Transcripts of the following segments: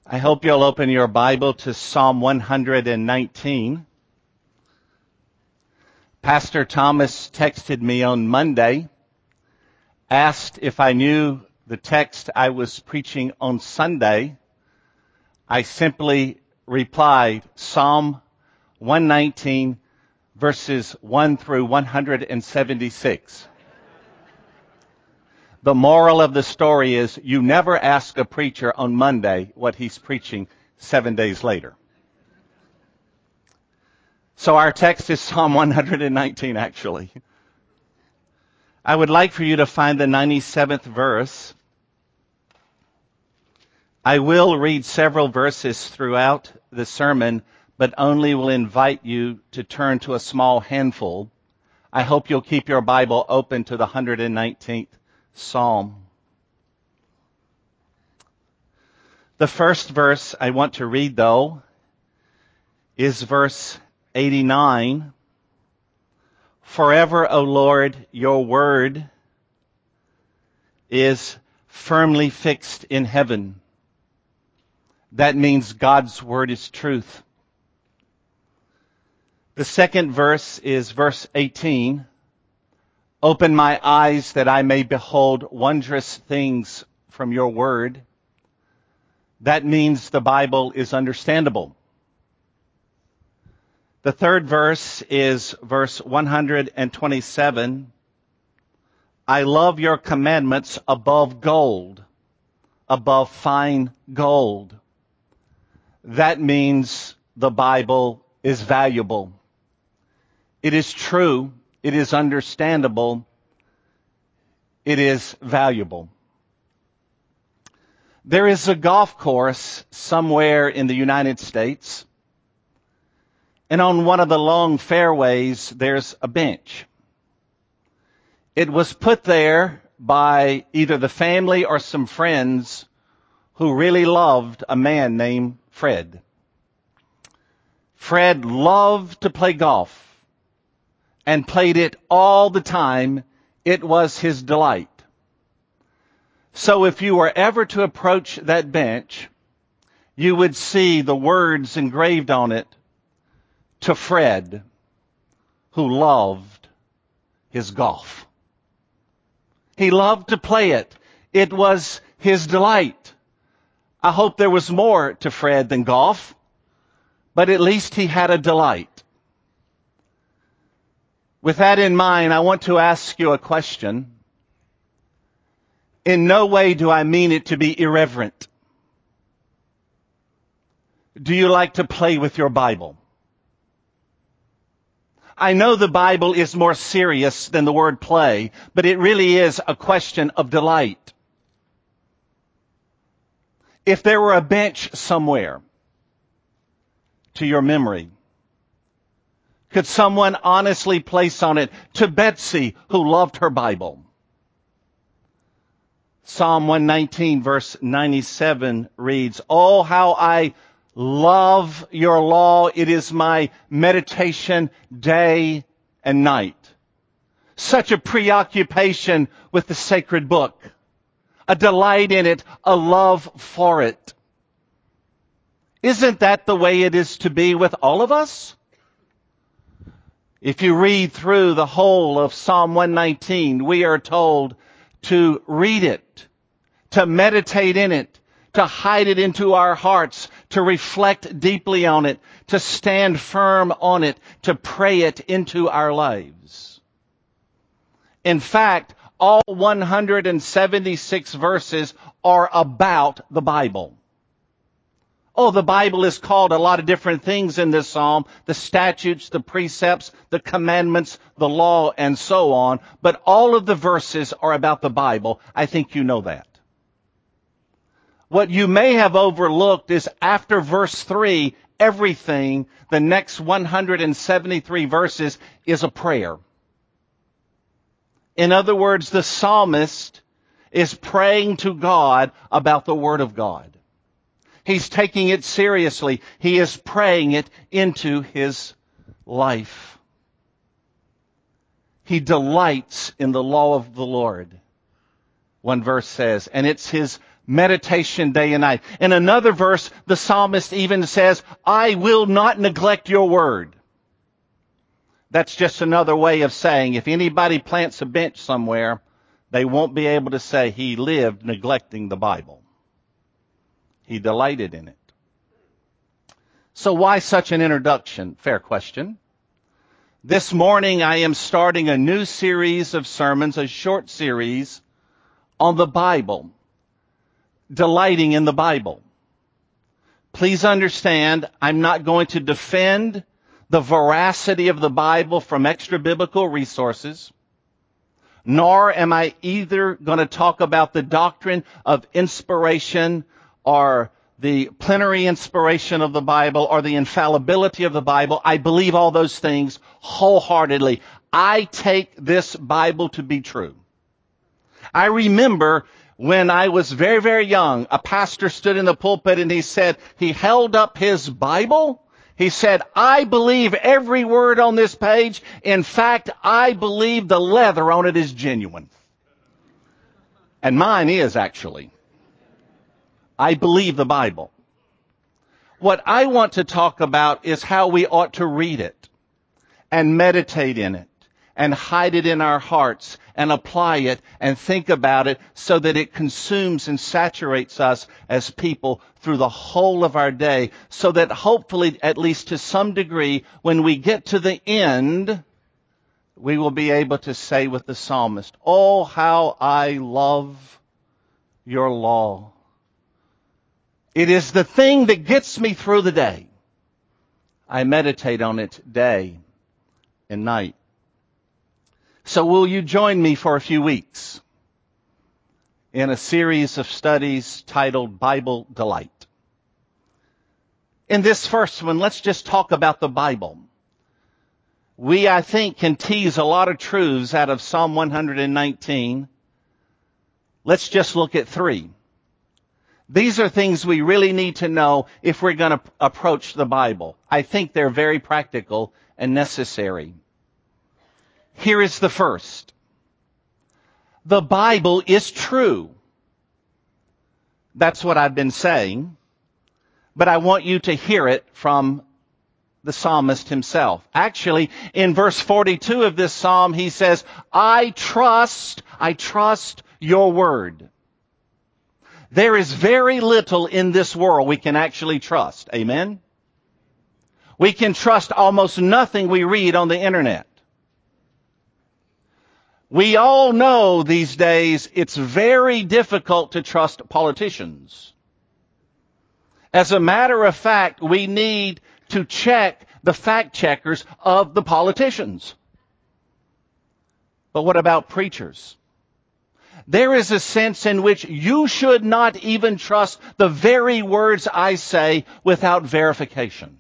I hope you'll open your Bible to Psalm 119. Pastor Thomas texted me on Monday, asked if I knew the text I was preaching on Sunday. I simply replied, Psalm 119, verses 1 through 176. The moral of the story is you never ask a preacher on Monday what he's preaching 7 days later. So our text is Psalm 119, actually. I would like for you to find the 97th verse. I will read several verses throughout the sermon, but only will invite you to turn to a small handful. I hope you'll keep your Bible open to the 119th Psalm. The first verse I want to read, though, is verse 89. Forever, O Lord, your word is firmly fixed in heaven. That means God's word is truth. The second verse is verse 18. Open my eyes that I may behold wondrous things from your word. That means the Bible is understandable. The third verse is verse 127. I love your commandments above gold, above fine gold. That means the Bible is valuable. It is true. It is understandable. It is valuable. There is a golf course somewhere in the United States, and on one of the long fairways, there's a bench. It was put there by either the family or some friends who really loved a man named Fred. Fred loved to play golf and played it all the time. It was his delight. So if you were ever to approach that bench, you would see the words engraved on it, to Fred, who loved his golf. He loved to play it. It was his delight. I hope there was more to Fred than golf, but at least he had a delight. With that in mind, I want to ask you a question. In no way do I mean it to be irreverent. Do you like to play with your Bible? I know the Bible is more serious than the word play, but it really is a question of delight. If there were a bench somewhere to your memory, could someone honestly place on it, to Betsy, who loved her Bible? Psalm 119, verse 97 reads, Oh, how I love your law. It is my meditation day and night. Such a preoccupation with the sacred book, a delight in it, a love for it. Isn't that the way it is to be with all of us? If you read through the whole of Psalm 119, we are told to read it, to meditate in it, to hide it into our hearts, to reflect deeply on it, to stand firm on it, to pray it into our lives. In fact, all 176 verses are about the Bible. Oh, the Bible is called a lot of different things in this psalm. The statutes, the precepts, the commandments, the law, and so on. But all of the verses are about the Bible. I think you know that. What you may have overlooked is after verse 3, everything, the next 173 verses, is a prayer. In other words, the psalmist is praying to God about the Word of God. He's taking it seriously. He is praying it into his life. He delights in the law of the Lord, one verse says, and it's his Meditation day and night. In another verse, the psalmist even says, I will not neglect your word. That's just another way of saying if anybody plants a bench somewhere, they won't be able to say he lived neglecting the Bible. He delighted in it. So why such an introduction? Fair question. This morning I am starting a new series of sermons, a short series on the Bible, delighting in the Bible. Please understand, I'm not going to defend the veracity of the Bible from extra-biblical resources, nor am I either going to talk about the doctrine of inspiration or the plenary inspiration of the Bible or the infallibility of the Bible. I believe all those things wholeheartedly. I take this Bible to be true. I remember when I was very, very young, a pastor stood in the pulpit and he held up his Bible. He said, I believe every word on this page. In fact, I believe the leather on it is genuine. And mine is actually. I believe the Bible. What I want to talk about is how we ought to read it and meditate in it and hide it in our hearts and apply it and think about it so that it consumes and saturates us as people through the whole of our day, so that hopefully, at least to some degree, when we get to the end, we will be able to say with the psalmist, oh, how I love your law. It is the thing that gets me through the day. I meditate on it day and night. So will you join me for a few weeks in a series of studies titled Bible Delight? In this first one, let's just talk about the Bible. We, I think, can tease a lot of truths out of Psalm 119. Let's just look at 3. These are things we really need to know if we're going to approach the Bible. I think they're very practical and necessary. Here is the first. The Bible is true. That's what I've been saying. But I want you to hear it from the psalmist himself. Actually, in verse 42 of this psalm, he says, I trust your word. There is very little in this world we can actually trust. Amen? We can trust almost nothing we read on the internet. We all know these days it's very difficult to trust politicians. As a matter of fact, we need to check the fact checkers of the politicians. But what about preachers? There is a sense in which you should not even trust the very words I say without verification.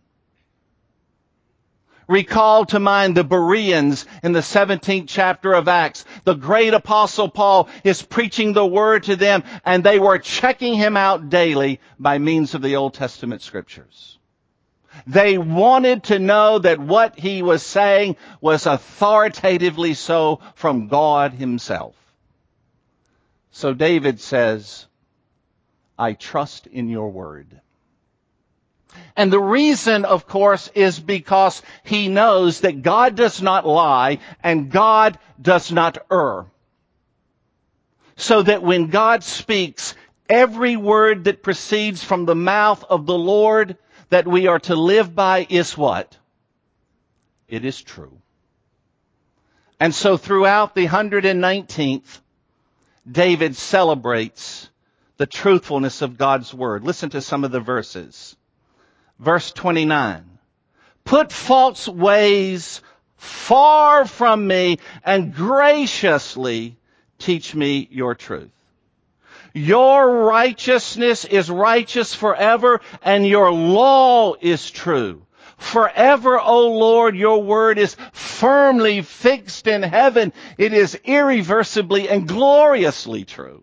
Recall to mind the Bereans in the 17th chapter of Acts. The great apostle Paul is preaching the word to them, and they were checking him out daily by means of the Old Testament scriptures. They wanted to know that what he was saying was authoritatively so from God himself. So David says, I trust in your word. And the reason, of course, is because he knows that God does not lie and God does not err. So that when God speaks, every word that proceeds from the mouth of the Lord that we are to live by is what? It is true. And so throughout the 119th, David celebrates the truthfulness of God's word. Listen to some of the verses. Verse 29. Put false ways far from me and graciously teach me your truth. Your righteousness is righteous forever, and your law is true. Forever, O Lord, your word is firmly fixed in heaven. It is irreversibly and gloriously true.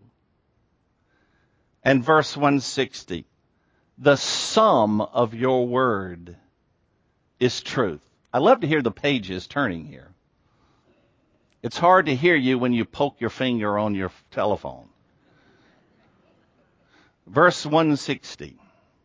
And verse 160. The sum of your word is truth. I love to hear the pages turning here. It's hard to hear you when you poke your finger on your telephone. Verse 160.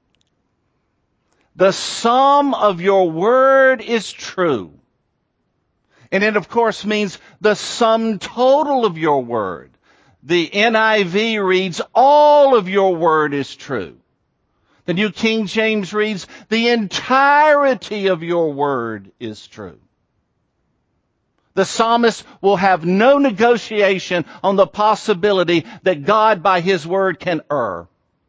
The sum of your word is true. And it, of course, means the sum total of your word. The NIV reads, all of your word is true. The New King James reads, the entirety of your word is true. The psalmist will have no negotiation on the possibility that God by His word can err.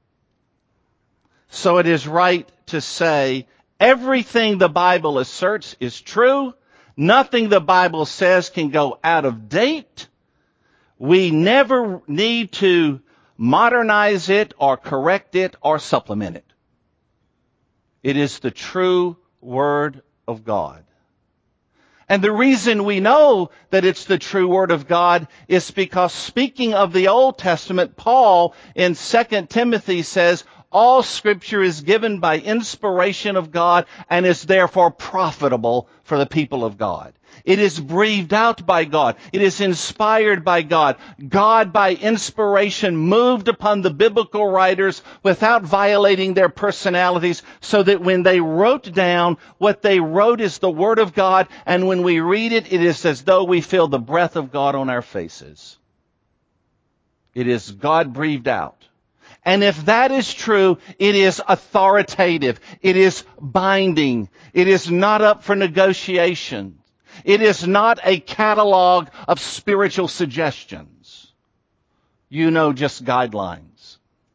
So it is right to say everything the Bible asserts is true. Nothing the Bible says can go out of date. We never need to modernize it or correct it or supplement it. It is the true Word of God. And the reason we know that it's the true Word of God is because, speaking of the Old Testament, Paul in 2 Timothy says, all Scripture is given by inspiration of God and is therefore profitable for the people of God. It is breathed out by God. It is inspired by God. God, by inspiration, moved upon the biblical writers without violating their personalities, so that when they wrote down, what they wrote is the Word of God, and when we read it, it is as though we feel the breath of God on our faces. It is God breathed out. And if that is true, it is authoritative. It is binding. It is not up for negotiation. It is not a catalog of spiritual suggestions. You know, just guidelines.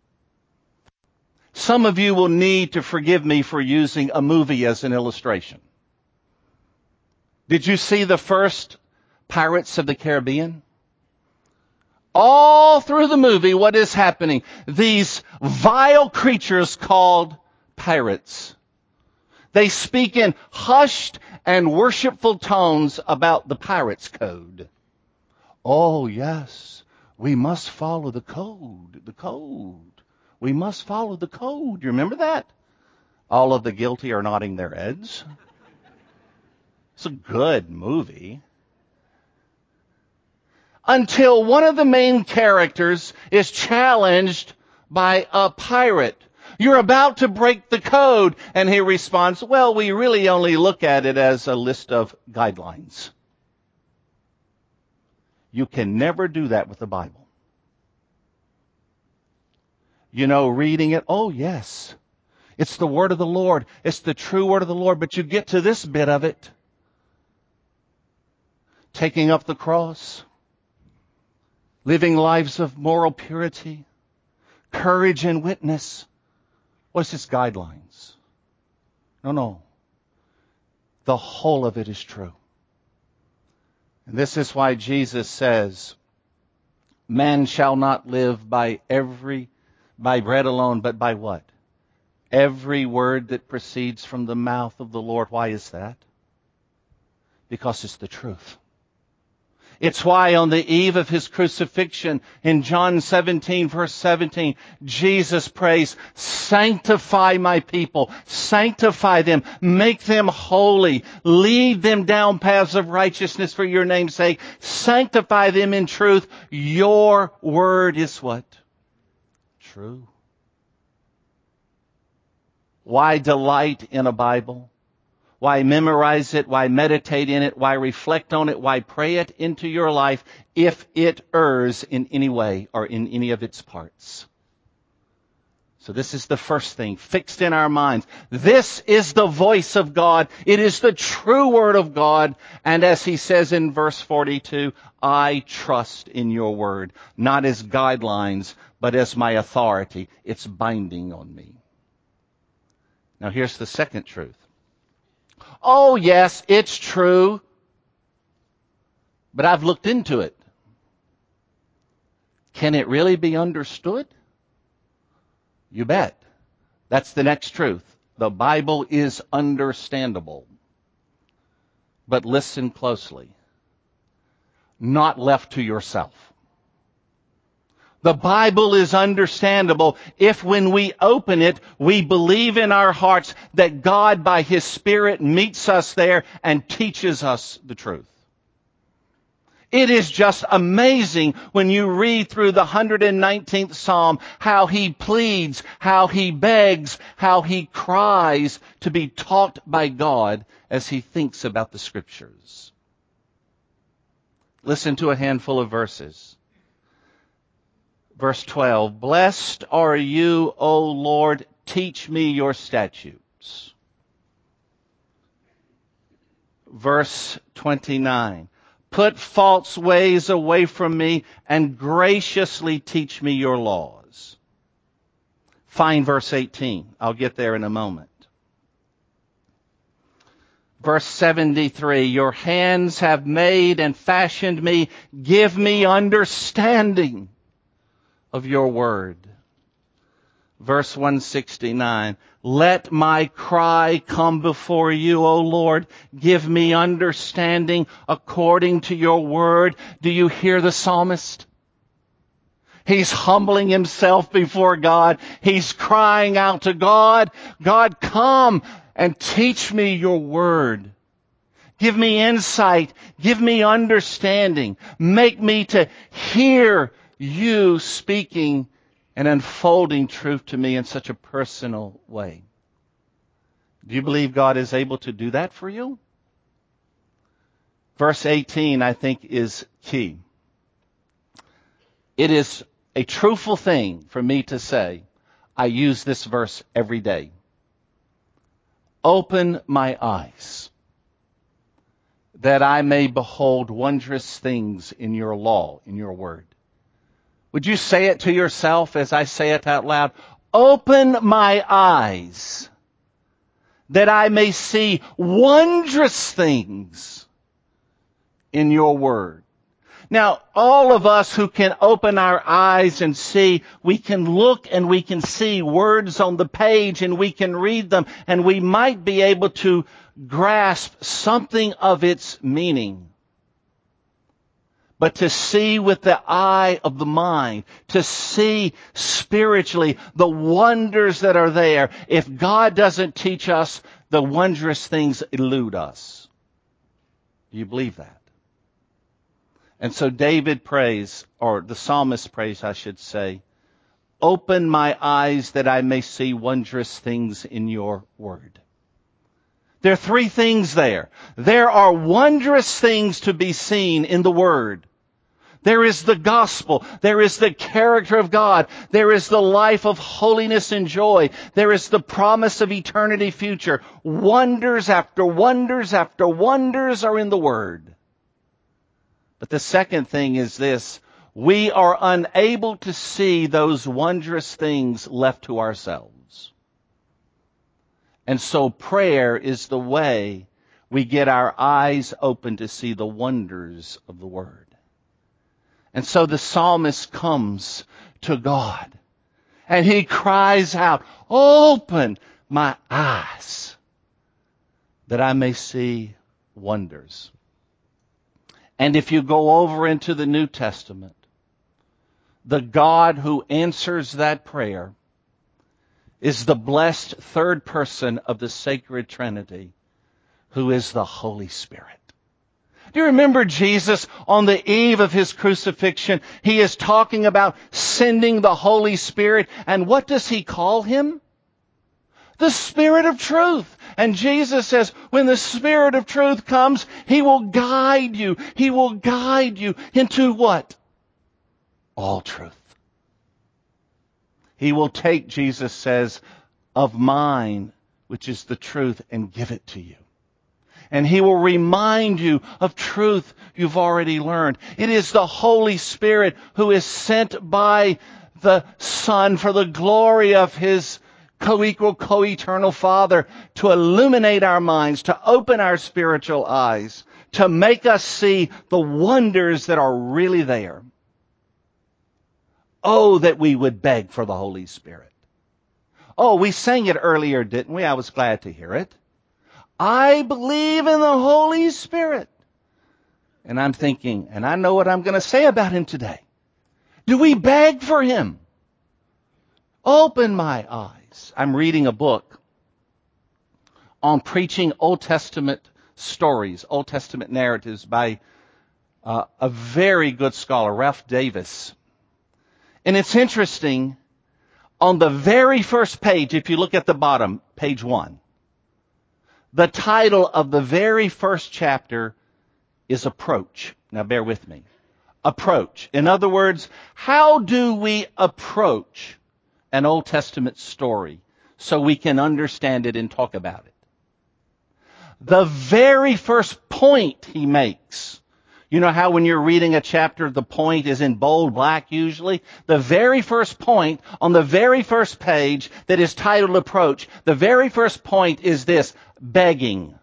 Some of you will need to forgive me for using a movie as an illustration. Did you see the first Pirates of the Caribbean? All through the movie, what is happening? These vile creatures called pirates. They speak in hushed and worshipful tones about the pirate's code. Oh, yes, we must follow the code, the code. We must follow the code. You remember that? All of the guilty are nodding their heads. It's a good movie. Until one of the main characters is challenged by a pirate. You're about to break the code. And he responds, well, we really only look at it as a list of guidelines. You can never do that with the Bible. You know, reading it, oh yes, it's the word of the Lord. It's the true word of the Lord. But you get to this bit of it. Taking up the cross. Living lives of moral purity, courage and witness. What's its guidelines? No. The whole of it is true. And this is why Jesus says, man shall not live by bread alone, but by what? Every word that proceeds from the mouth of the Lord. Why is that? Because it's the truth. It's why on the eve of His crucifixion in John 17, verse 17, Jesus prays, sanctify my people, sanctify them, make them holy, lead them down paths of righteousness for your name's sake, sanctify them in truth. Your word is what? True. Why delight in a Bible? Why memorize it? Why meditate in it? Why reflect on it? Why pray it into your life if it errs in any way or in any of its parts? So this is the first thing fixed in our minds. This is the voice of God. It is the true word of God. And as he says in verse 42, I trust in your word, not as guidelines, but as my authority. It's binding on me. Now here's the second truth. Oh, yes, it's true, but I've looked into it. Can it really be understood? You bet. That's the next truth. The Bible is understandable. But listen closely. Not left to yourself. The Bible is understandable if when we open it, we believe in our hearts that God by His Spirit meets us there and teaches us the truth. It is just amazing when you read through the 119th Psalm how he pleads, how he begs, how he cries to be taught by God as he thinks about the Scriptures. Listen to a handful of verses. Verse 12, "Blessed are you, O Lord, teach me your statutes." Verse 29, "Put false ways away from me and graciously teach me your laws." Find verse 18. I'll get there in a moment. Verse 73, "Your hands have made and fashioned me. Give me understanding of your word." Verse 169, "Let my cry come before you, O Lord. Give me understanding according to your word." Do you hear the psalmist? He's humbling himself before God. He's crying out to God, "God, come and teach me your word. Give me insight. Give me understanding. Make me to hear you speaking and unfolding truth to me in such a personal way." Do you believe God is able to do that for you? Verse 18, I think, is key. It is a truthful thing for me to say, I use this verse every day. "Open my eyes, that I may behold wondrous things in your law," in your word. Would you say it to yourself as I say it out loud? "Open my eyes, that I may see wondrous things in your word." Now, all of us who can open our eyes and see, we can look and we can see words on the page and we can read them and we might be able to grasp something of its meaning. But to see with the eye of the mind, to see spiritually the wonders that are there, if God doesn't teach us, the wondrous things elude us. Do you believe that? And so David prays, or the psalmist prays, I should say, "Open my eyes that I may see wondrous things in your word." There are three things there. There are wondrous things to be seen in the word. There is the gospel. There is the character of God. There is the life of holiness and joy. There is the promise of eternity future. Wonders after wonders after wonders are in the word. But the second thing is this: we are unable to see those wondrous things left to ourselves. And so prayer is the way we get our eyes open to see the wonders of the Word. And so the psalmist comes to God and he cries out, "Open my eyes that I may see wonders." And if you go over into the New Testament, the God who answers that prayer is the blessed third person of the sacred Trinity, who is the Holy Spirit. Do you remember Jesus on the eve of his crucifixion? He is talking about sending the Holy Spirit. And what does he call him? The Spirit of truth. And Jesus says, when the Spirit of truth comes, he will guide you. He will guide you into what? All truth. He will take, Jesus says, of mine, which is the truth, and give it to you. And he will remind you of truth you've already learned. It is the Holy Spirit who is sent by the Son for the glory of his co-equal, co-eternal Father to illuminate our minds, to open our spiritual eyes, to make us see the wonders that are really there. Oh, that we would beg for the Holy Spirit. Oh, we sang it earlier, didn't we? I was glad to hear it. I believe in the Holy Spirit. And I'm thinking, and I know what I'm going to say about him today. Do we beg for him? Open my eyes. I'm reading a book on preaching Old Testament stories, Old Testament narratives by a very good scholar, Ralph Davis. And it's interesting, on the very first page, if you look at the bottom, page 1, the title of the very first chapter is Approach. Now bear with me. Approach. In other words, how do we approach an Old Testament story so we can understand it and talk about it? The very first point he makes, you know how when you're reading a chapter, the point is in bold black usually? The very first point on the very first page that is titled Approach, the very first point is this: begging.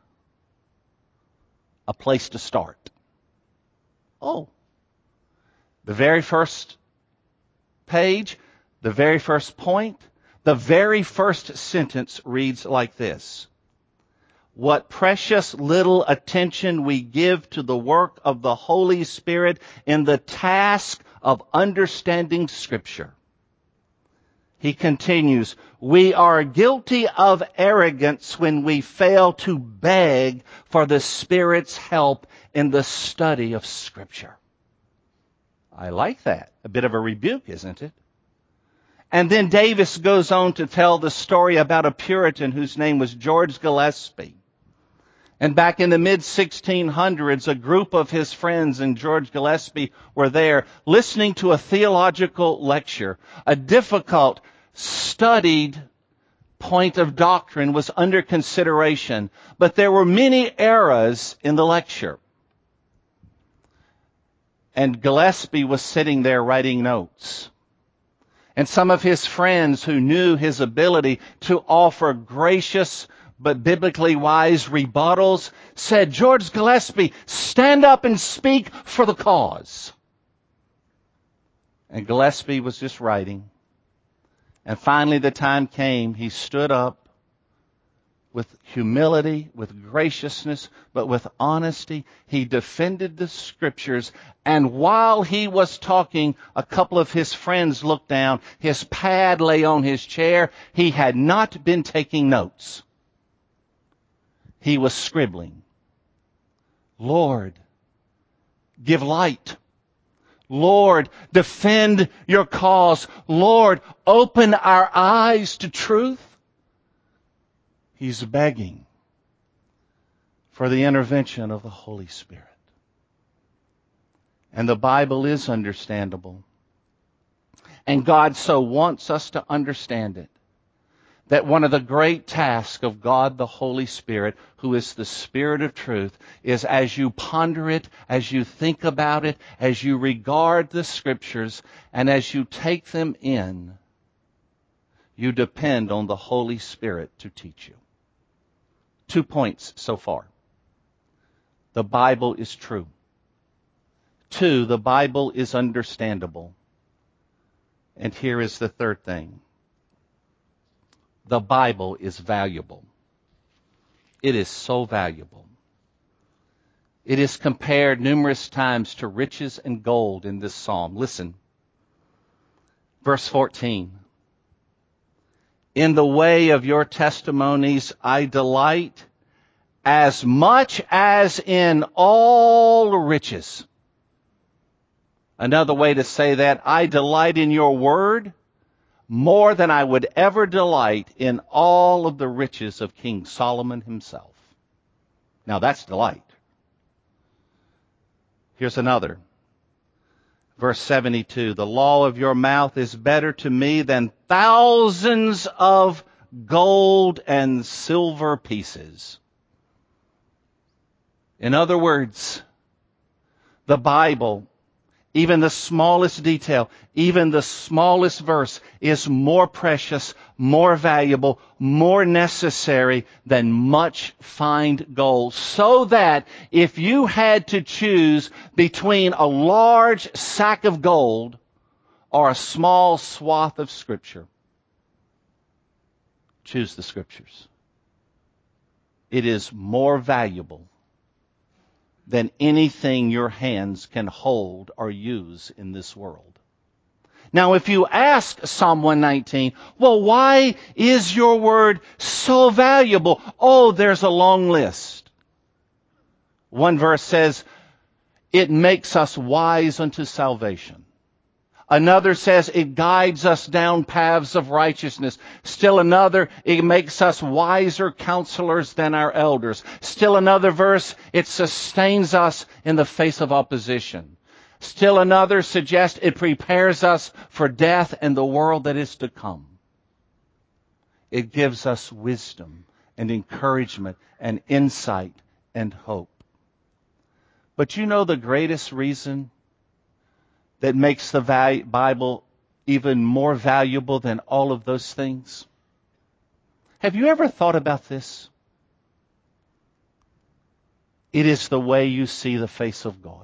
A place to start. Oh. The very first page, the very first point, the very first sentence reads like this: what precious little attention we give to the work of the Holy Spirit in the task of understanding Scripture. He continues, we are guilty of arrogance when we fail to beg for the Spirit's help in the study of Scripture. I like that. A bit of a rebuke, isn't it? And then Davis goes on to tell the story about a Puritan whose name was George Gillespie. And back in the mid-1600s, a group of his friends and George Gillespie were there listening to a theological lecture. A difficult, studied point of doctrine was under consideration, but there were many errors in the lecture. And Gillespie was sitting there writing notes. And some of his friends who knew his ability to offer gracious but biblically wise rebuttals said, George Gillespie, stand up and speak for the cause. And Gillespie was just writing. And finally the time came, he stood up with humility, with graciousness, but with honesty. He defended the Scriptures. And while he was talking, a couple of his friends looked down. His pad lay on his chair. He had not been taking notes. He was scribbling. Lord, give light. Lord, defend your cause. Lord, open our eyes to truth. He's begging for the intervention of the Holy Spirit. And the Bible is understandable. And God so wants us to understand it, that one of the great tasks of God the Holy Spirit, who is the Spirit of truth, is as you ponder it, as you think about it, as you regard the Scriptures, and as you take them in, you depend on the Holy Spirit to teach you. 2 points so far. The Bible is true. 2, the Bible is understandable. And here is the third thing. The Bible is valuable. It is so valuable. It is compared numerous times to riches and gold in this psalm. Listen. Verse 14. In the way of your testimonies I delight as much as in all riches. Another way to say that, I delight in your word more than I would ever delight in all of the riches of King Solomon himself. Now that's delight. Here's another. Verse 72, the law of your mouth is better to me than thousands of gold and silver pieces. In other words, the Bible, even the smallest detail, even the smallest verse is more precious, more valuable, more necessary than much fine gold. So that if you had to choose between a large sack of gold or a small swath of Scripture, choose the Scriptures. It is more valuable than anything your hands can hold or use in this world. Now, if you ask Psalm 119, well, why is your word so valuable? Oh, there's a long list. One verse says, it makes us wise unto salvation. Another says it guides us down paths of righteousness. Still another, it makes us wiser counselors than our elders. Still another verse, it sustains us in the face of opposition. Still another suggests it prepares us for death and the world that is to come. It gives us wisdom and encouragement and insight and hope. But you know the greatest reason that makes the Bible even more valuable than all of those things? Have you ever thought about this? It is the way you see the face of God.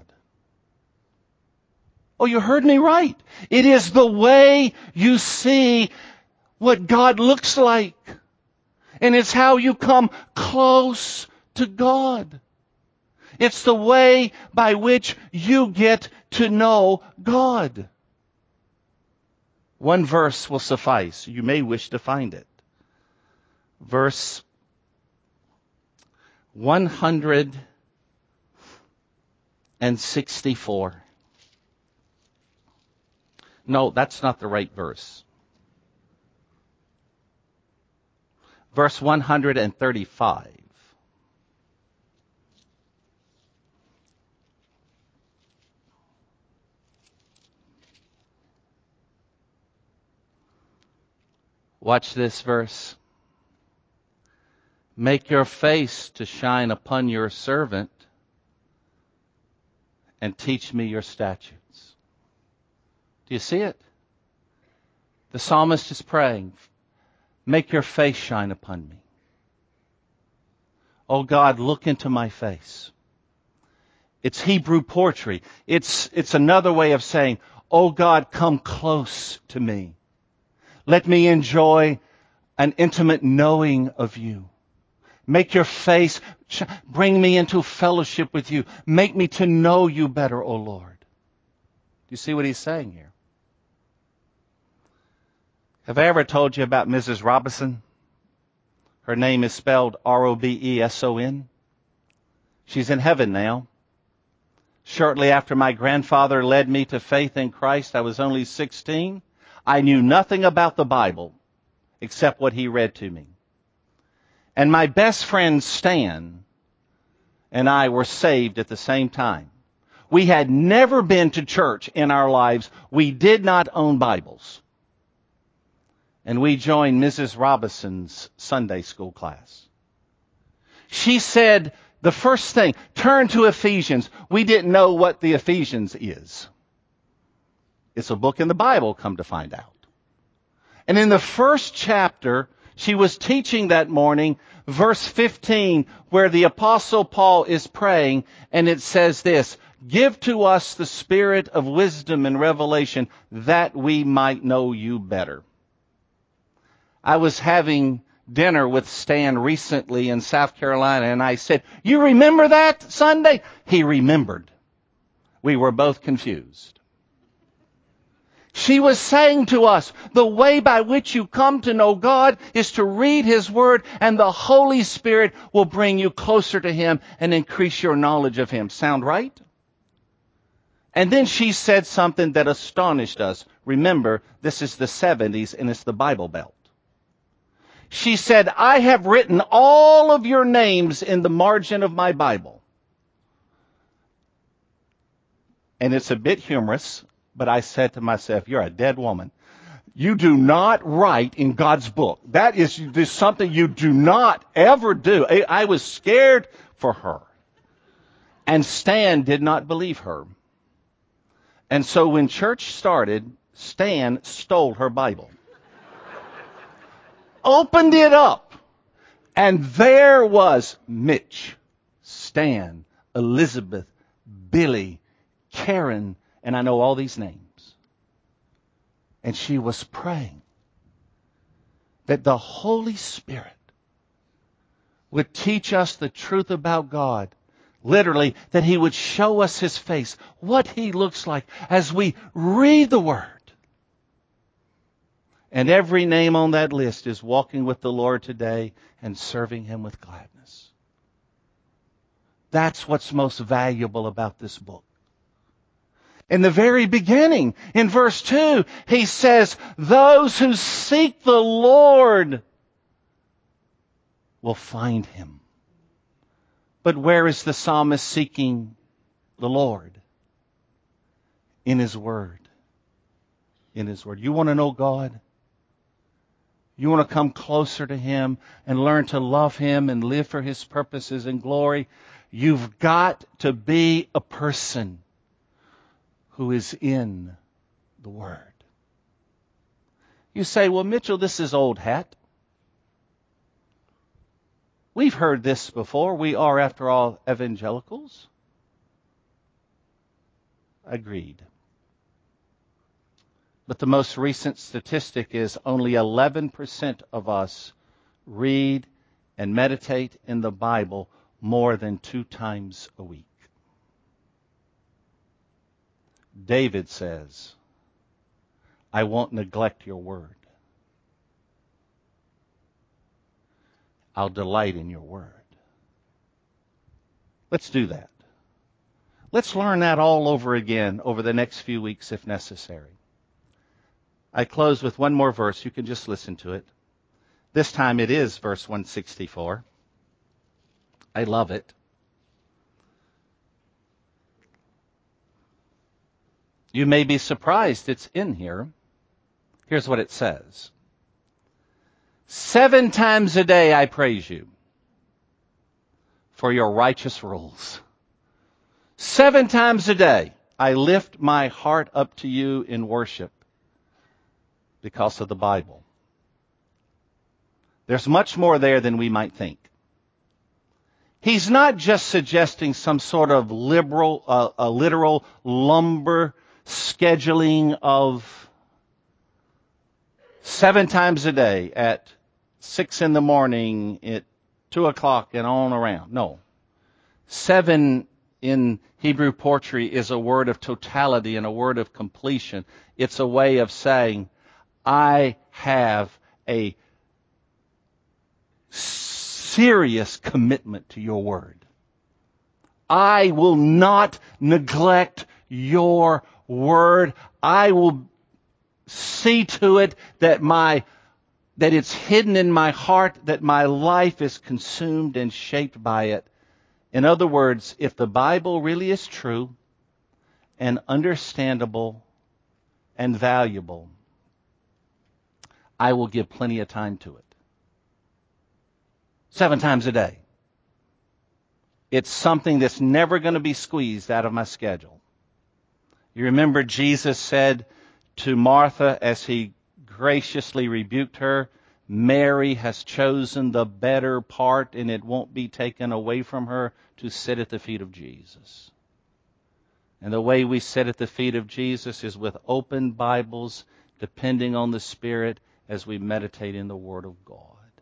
Oh, you heard me right. It is the way you see what God looks like. And it's how you come close to God. It's the way by which you get to know God. One verse will suffice. You may wish to find it. Verse 164. No, that's not the right verse. Verse 135. Watch this verse. Make your face to shine upon your servant and teach me your statutes. Do you see it? The psalmist is praying, make your face shine upon me. Oh God, look into my face. It's Hebrew poetry. It's another way of saying, oh God, come close to me. Let me enjoy an intimate knowing of you. Make your face, bring me into fellowship with you. Make me to know you better, O Lord. Do you see what he's saying here? Have I ever told you about Mrs. Robinson? Her name is spelled Robeson. She's in heaven now. Shortly after my grandfather led me to faith in Christ, I was only 16. I knew nothing about the Bible except what he read to me. And my best friend Stan and I were saved at the same time. We had never been to church in our lives. We did not own Bibles. And we joined Mrs. Robinson's Sunday school class. She said the first thing, turn to Ephesians. We didn't know what the Ephesians is. It's a book in the Bible, come to find out. And in the first chapter, she was teaching that morning, verse 15, where the Apostle Paul is praying, and it says this, give to us the spirit of wisdom and revelation that we might know you better. I was having dinner with Stan recently in South Carolina, and I said, you remember that Sunday? He remembered. We were both confused. She was saying to us, the way by which you come to know God is to read His Word, and the Holy Spirit will bring you closer to Him and increase your knowledge of Him. Sound right? And then she said something that astonished us. Remember, this is the 70s and it's the Bible Belt. She said, I have written all of your names in the margin of my Bible. And it's a bit humorous. But I said to myself, you're a dead woman. You do not write in God's book. That is something you do not ever do. I was scared for her. And Stan did not believe her. And so when church started, Stan stole her Bible. Opened it up. And there was Mitch, Stan, Elizabeth, Billy, Karen, and I know all these names. And she was praying that the Holy Spirit would teach us the truth about God. Literally, that He would show us His face, what He looks like as we read the Word. And every name on that list is walking with the Lord today and serving Him with gladness. That's what's most valuable about this book. In the very beginning, in verse 2, he says, those who seek the Lord will find him. But where is the psalmist seeking the Lord? In his word. In his word. You want to know God? You want to come closer to him and learn to love him and live for his purposes and glory? You've got to be a person who is in the Word. You say, well, Mitchell, this is old hat. We've heard this before. We are, after all, evangelicals. Agreed. But the most recent statistic is only 11% of us read and meditate in the Bible more than 2 times a week. David says, I won't neglect your word. I'll delight in your word. Let's do that. Let's learn that all over again over the next few weeks if necessary. I close with one more verse. You can just listen to it. This time it is verse 164. I love it. You may be surprised it's in here. Here's what it says. 7 times a day I praise you for your righteous rules. 7 times a day I lift my heart up to you in worship because of the Bible. There's much more there than we might think. He's not just suggesting some sort of literal lumber scheduling of 7 times a day at 6 in the morning, at 2 o'clock, and on around. No. 7 in Hebrew poetry is a word of totality and a word of completion. It's a way of saying, I have a serious commitment to your word. I will not neglect your word. I will see to it that it's hidden in my heart, that my life is consumed and shaped by it. In other words, if the Bible really is true and understandable and valuable, I will give plenty of time to it. 7 times a day. It's something that's never going to be squeezed out of my schedule. You remember Jesus said to Martha as he graciously rebuked her, Mary has chosen the better part and it won't be taken away from her to sit at the feet of Jesus. And the way we sit at the feet of Jesus is with open Bibles, depending on the Spirit as we meditate in the Word of God.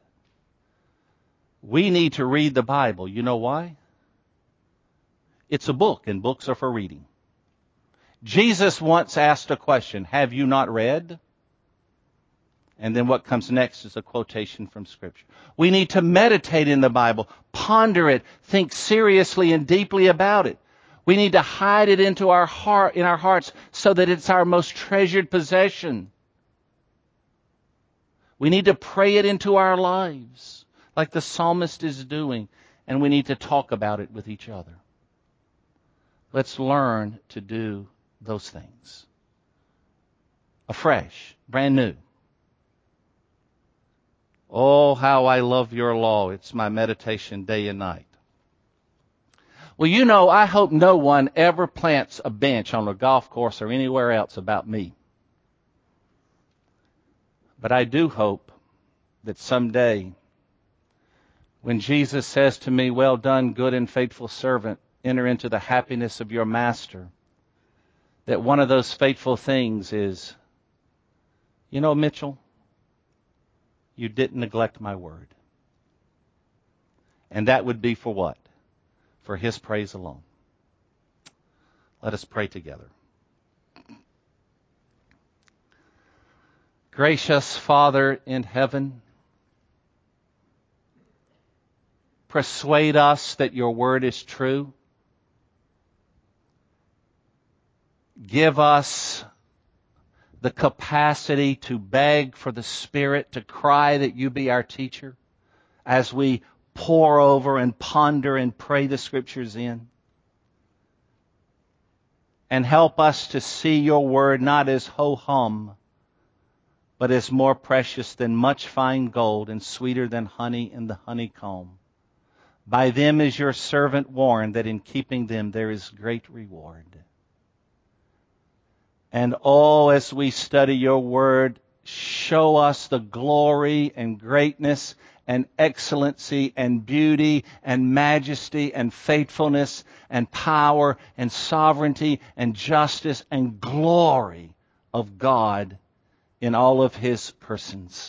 We need to read the Bible. You know why? It's a book, and books are for reading. Jesus once asked a question, have you not read? And then what comes next is a quotation from Scripture. We need to meditate in the Bible, ponder it, think seriously and deeply about it. We need to hide it into our heart, in our hearts, so that it's our most treasured possession. We need to pray it into our lives, like the psalmist is doing, and we need to talk about it with each other. Let's learn to do those things. Afresh, brand new. Oh, how I love your law. It's my meditation day and night. Well, you know, I hope no one ever plants a bench on a golf course or anywhere else about me. But I do hope that someday, when Jesus says to me, well done, good and faithful servant, enter into the happiness of your master, that one of those faithful things is, you know, Mitchell, you didn't neglect my word. And that would be for what? For His praise alone. Let us pray together. Gracious Father in heaven, persuade us that your word is true. Give us the capacity to beg for the Spirit, to cry that you be our teacher as we pore over and ponder and pray the Scriptures in. And help us to see your word not as ho-hum, but as more precious than much fine gold and sweeter than honey in the honeycomb. By them is your servant warned that in keeping them there is great reward. And as we study your word, show us the glory and greatness and excellency and beauty and majesty and faithfulness and power and sovereignty and justice and glory of God in all of His persons.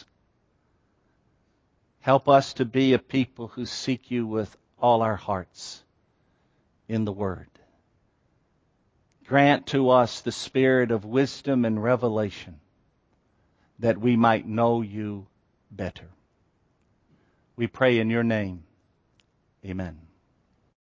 Help us to be a people who seek you with all our hearts in the Word. Grant to us the spirit of wisdom and revelation that we might know you better. We pray in your name. Amen.